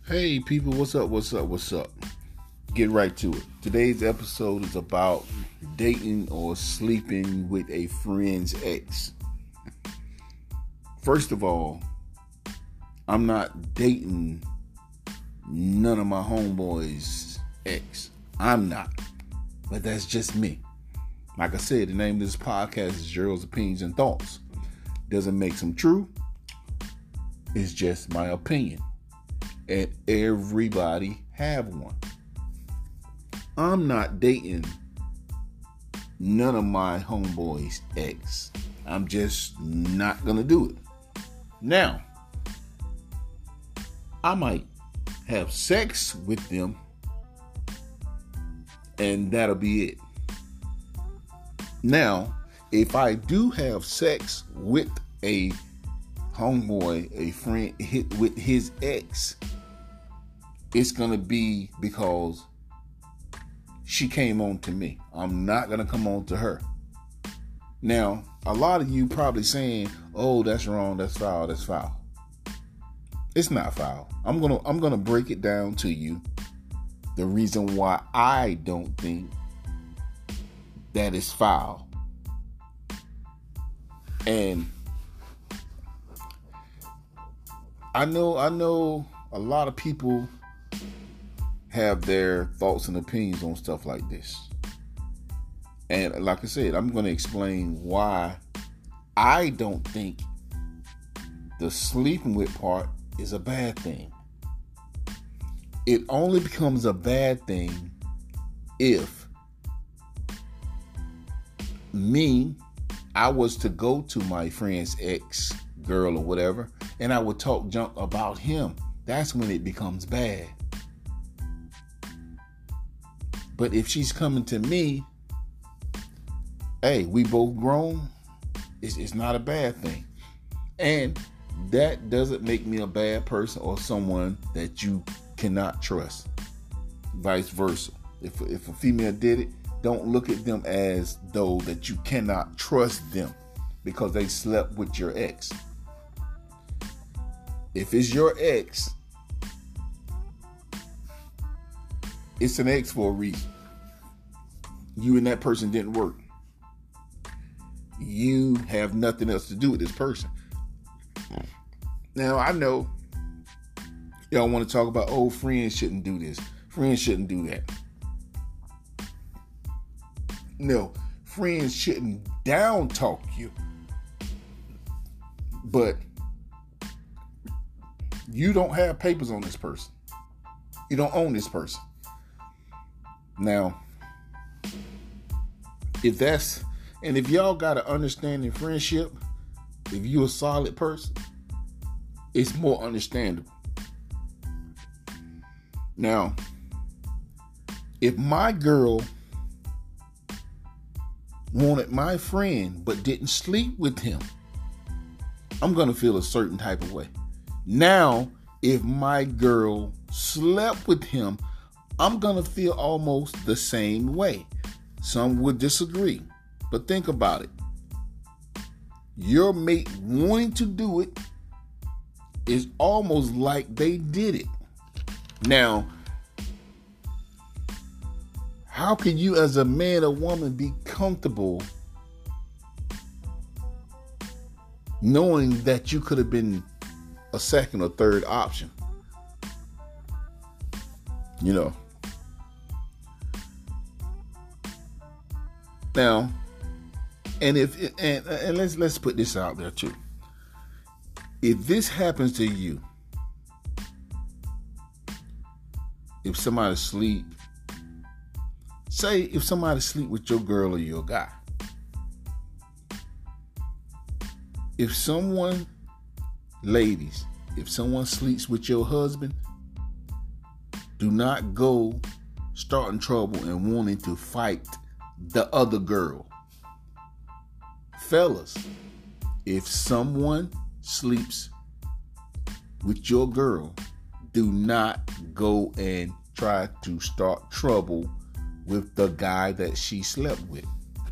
Hey people, what's up? What's up? Get right to it. Today's episode is about dating or sleeping with a friend's ex. First of all, I'm not dating none of my homeboys' ex. I'm not. But that's just me. Like I said, the name of this podcast is Gerald's Opinions and Thoughts. Doesn't make them true. It's just my opinion. And everybody have one. I'm not dating none of my homeboys' ex. I'm just not gonna do it. Now, I might have sex with them, and that'll be it. Now, if I do have sex with a homeboy, a friend with his ex, it's gonna be because she came on to me. I'm not gonna come on to her. Now, a lot of you probably saying, "Oh, that's wrong. That's foul. That's foul." It's not foul. I'm gonna break it down to you. The reason why I don't think that is foul, and I know a lot of people have their thoughts and opinions on stuff like this. And like I said, I'm going to explain why I don't think the sleeping with part is a bad thing. It only becomes a bad thing if I was to go to my friend's ex girl or whatever, and I would talk junk about him. That's when it becomes bad. But if she's coming to me, hey, we both grown, it's not a bad thing. And that doesn't make me a bad person or someone that you cannot trust. Vice versa. If a female did it, don't look at them as though that you cannot trust them because they slept with your ex. If it's your ex, it's an ex for a reason. You and that person didn't work. You have nothing else to do with this person. Now, I know y'all want to talk about, oh, friends shouldn't do this. Friends shouldn't do that. No, friends shouldn't down talk you. But you don't have papers on this person. You don't own this person. Now, if y'all got an understanding friendship, if you a solid person, it's more understandable. Now, if my girl wanted my friend but didn't sleep with him, I'm going to feel a certain type of way. Now, if my girl slept with him, I'm going to feel almost the same way. Some would disagree, but think about it. Your mate wanting to do it is almost like they did it. Now, how can you as a man or woman be comfortable knowing that you could have been a second or third option? You know. Now, and let's put this out there too. If this happens to you, if somebody sleep with your girl or your guy, if someone sleeps with your husband, do not go starting trouble and wanting to fight the other girl. Fellas, if someone sleeps with your girl, do not go and try to start trouble with the guy that she slept with.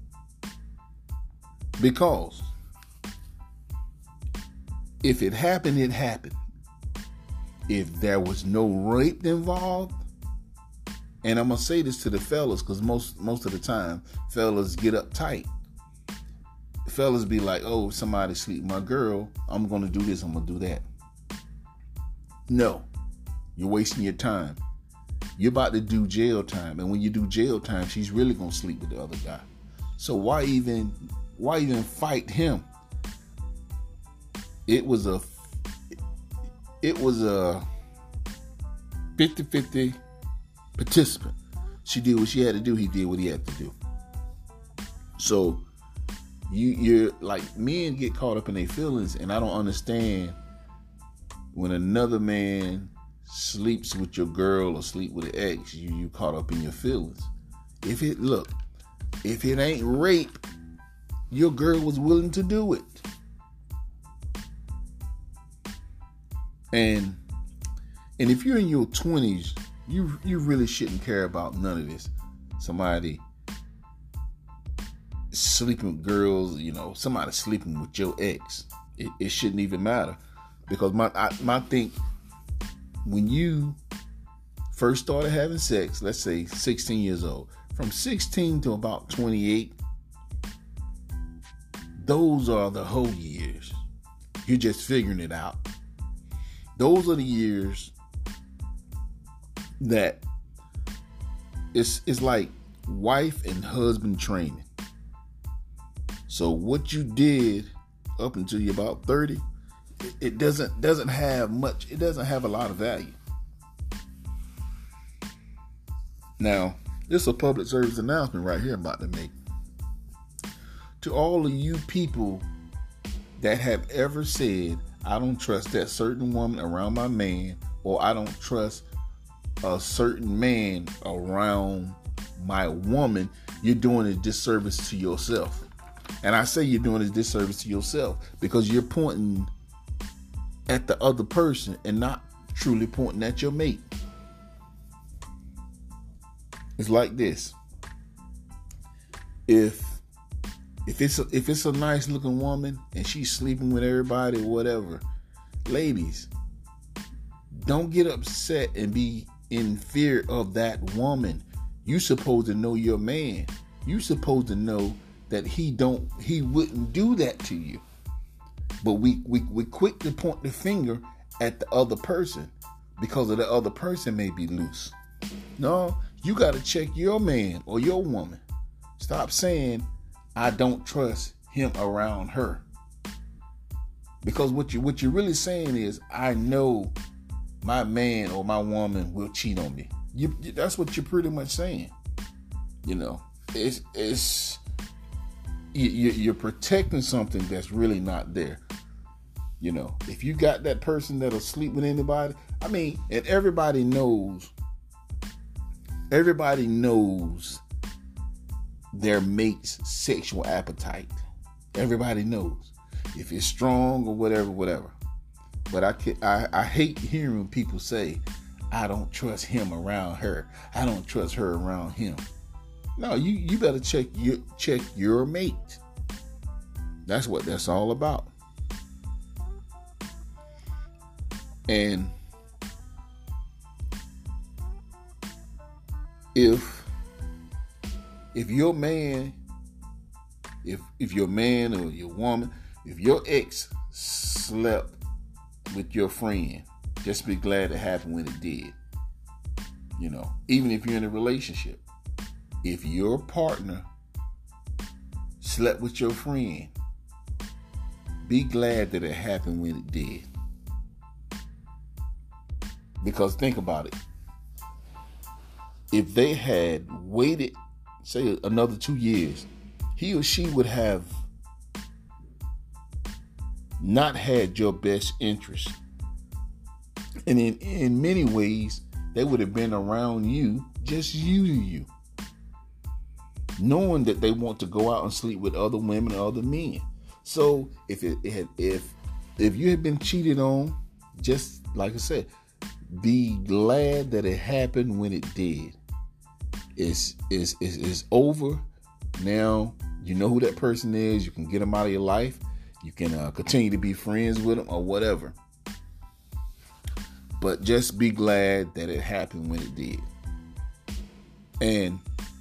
Because if it happened, it happened. if there was no rape involved, and I'm gonna say this to the fellas, because most of the time fellas get uptight. Fellas be like, oh, somebody sleep with my girl, I'm gonna do this, I'm gonna do that. No, you're wasting your time. You're about to do jail time, and when you do jail time, she's really gonna sleep with the other guy. So why even fight him? It was a 50-50 participant. She did what she had to do. He did what he had to do. So you're like, men get caught up in their feelings, and I don't understand when another man sleeps with your girl or sleep with an ex, you caught up in your feelings. If it ain't rape, your girl was willing to do it. And if you're in your 20s, you really shouldn't care about none of this. Somebody sleeping with girls, somebody sleeping with your ex. It shouldn't even matter. Because my think, when you first started having sex, let's say 16 years old, from 16 to about 28, those are the whole years. You're just figuring it out. Those are the years that it's like wife and husband training. So what you did up until you're about 30, it doesn't have much. It doesn't have a lot of value. Now, this is a public service announcement right here I'm about to make. To all of you people that have ever said, I don't trust that certain woman around my man, or I don't trust a certain man around my woman, you're doing a disservice to yourself. And I say you're doing a disservice to yourself because you're pointing at the other person and not truly pointing at your mate. It's like this. If it's a nice looking woman and she's sleeping with everybody or whatever, ladies, don't get upset and be in fear of that woman. You supposed to know your man. You supposed to know that he wouldn't do that to you. But we quick to point the finger at the other person because of the other person may be loose. No, you got to check your man or your woman. Stop saying, I don't trust him around her. Because what you're really saying is, I know my man or my woman will cheat on me. That's what you're pretty much saying. You're protecting something that's really not there. If you got that person that'll sleep with anybody, and everybody knows their mate's sexual appetite. Everybody knows if it's strong or whatever. But I hate hearing people say, I don't trust him around her. I don't trust her around him. No, you better check your mate. That's what that's all about. And if your man, if your man or your woman, if your ex slept with your friend, just be glad it happened when it did. Even if you're in a relationship, if your partner slept with your friend, be glad that it happened when it did. Because think about it. If they had waited, say, another 2 years, he or she would have not had your best interest. And in many ways, they would have been around you, just using you, knowing that they want to go out and sleep with other women or other men. So if you had been cheated on, just like I said, be glad that it happened when it did. It's over. Now you know who that person is. You can get them out of your life. You can continue to be friends with them or whatever. But just be glad that it happened when it did. And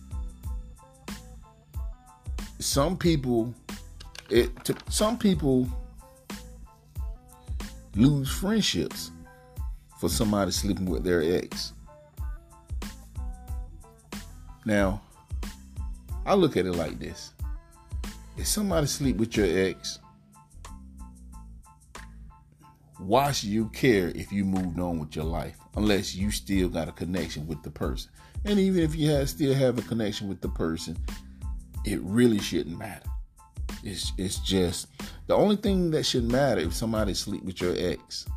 some people lose friendships for somebody sleeping with their ex. Now, I look at it like this. If somebody sleep with your ex, why should you care if you moved on with your life? Unless you still got a connection with the person. And even if you still have a connection with the person, it really shouldn't matter. It's just, the only thing that should matter if somebody sleep with your ex,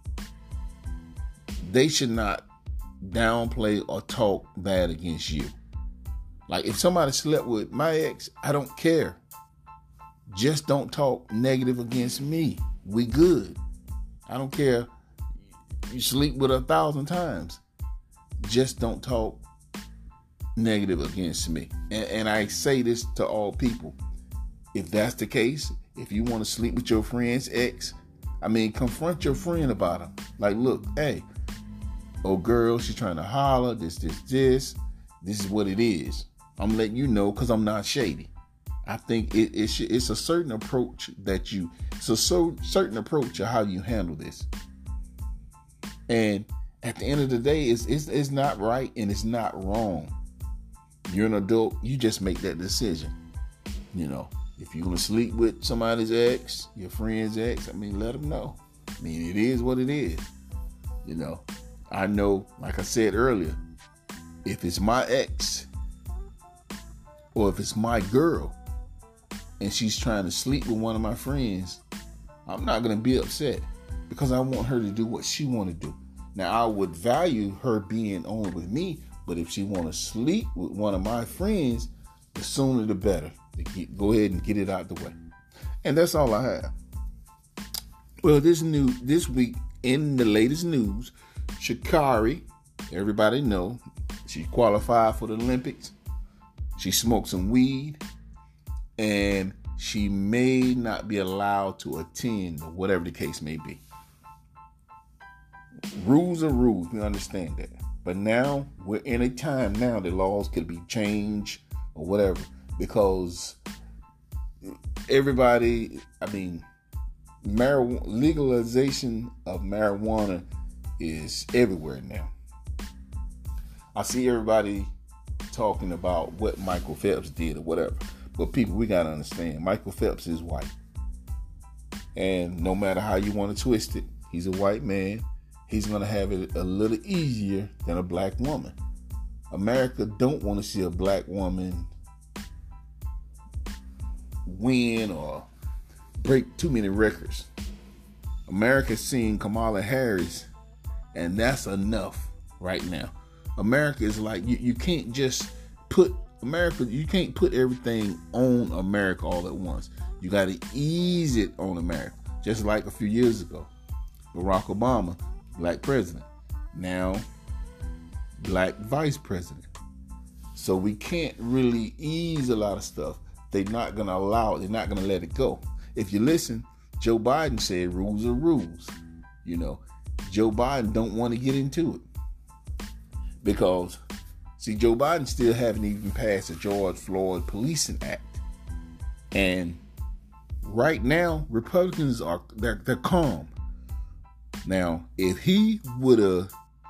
they should not downplay or talk bad against you. Like if somebody slept with my ex, I don't care. Just don't talk negative against me. We good. I don't care. You sleep with 1,000 times. Just don't talk negative against me. And I say this to all people. If that's the case, if you want to sleep with your friend's ex, confront your friend about him. Like, look, hey, oh girl, she's trying to holler, this. This is what it is. I'm letting you know because I'm not shady. I think it's a certain approach certain approach of how you handle this. And at the end of the day, it's not right and it's not wrong. You're an adult. You just make that decision. If you're going to sleep with somebody's ex, your friend's ex, let them know. It is what it is. I know, like I said earlier, if it's my ex or if it's my girl and she's trying to sleep with one of my friends, I'm not going to be upset because I want her to do what she want to do. Now, I would value her being on with me, but if she want to sleep with one of my friends, the sooner the better. Go ahead and get it out the way. And that's all I have. Well, this week in the latest news, Sha'Carri, everybody know, she qualified for the Olympics. She smoked some weed, and she may not be allowed to attend, or whatever the case may be. Rules are rules. We understand that. But now we're in a time now that laws could be changed or whatever, because everybody, legalization of marijuana is everywhere now. I see everybody talking about what Michael Phelps did or whatever. But people, we got to understand, Michael Phelps is white. And no matter how you want to twist it, he's a white man. He's going to have it a little easier than a black woman. America don't want to see a black woman win or break too many records. America's seeing Kamala Harris, and that's enough right now. America is like, you can't just put America, you can't put everything on America all at once. You got to ease it on America. Just like a few years ago, Barack Obama, black president. Now, black vice president. So we can't really ease a lot of stuff. They're not going to allow it. They're not going to let it go. If you listen, Joe Biden said rules are rules. Joe Biden don't want to get into it. Because, see, Joe Biden still haven't even passed the George Floyd Policing Act. And right now, Republicans they're calm. Now, if he would have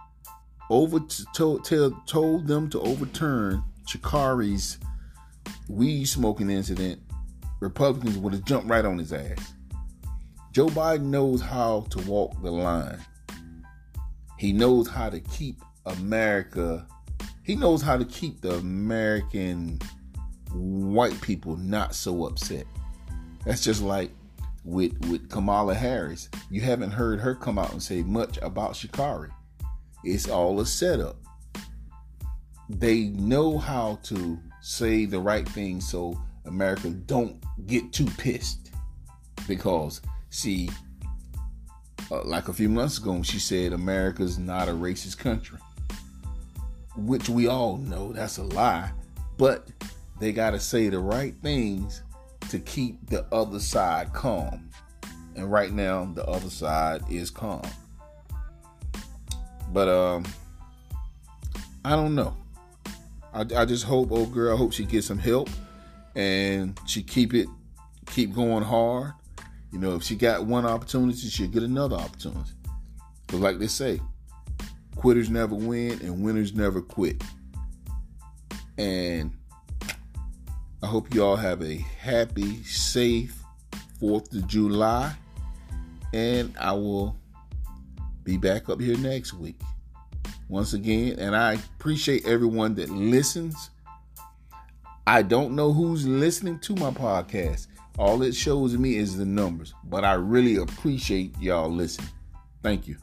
told them to overturn Sha'Carri's weed smoking incident, Republicans would have jumped right on his ass. Joe Biden knows how to walk the line. He knows how to keep America. He knows how to keep the American white people not so upset. That's just like with Kamala Harris. You haven't heard her come out and say much about Sha'Carri. It's all a setup. They know how to say the right thing so America don't get too pissed. Because, see, like a few months ago, she said America's not a racist country. Which we all know that's a lie. But they got to say the right things to keep the other side calm. And right now, the other side is calm. But I don't know. I just hope, old girl, I hope she gets some help and she keep going hard. You know, if she got one opportunity, she'll get another opportunity. But like they say, quitters never win and winners never quit. And I hope you all have a happy, safe 4th of July. And I will be back up here next week. Once again, and I appreciate everyone that listens. I don't know who's listening to my podcast. All it shows me is the numbers. But I really appreciate y'all listening. Thank you.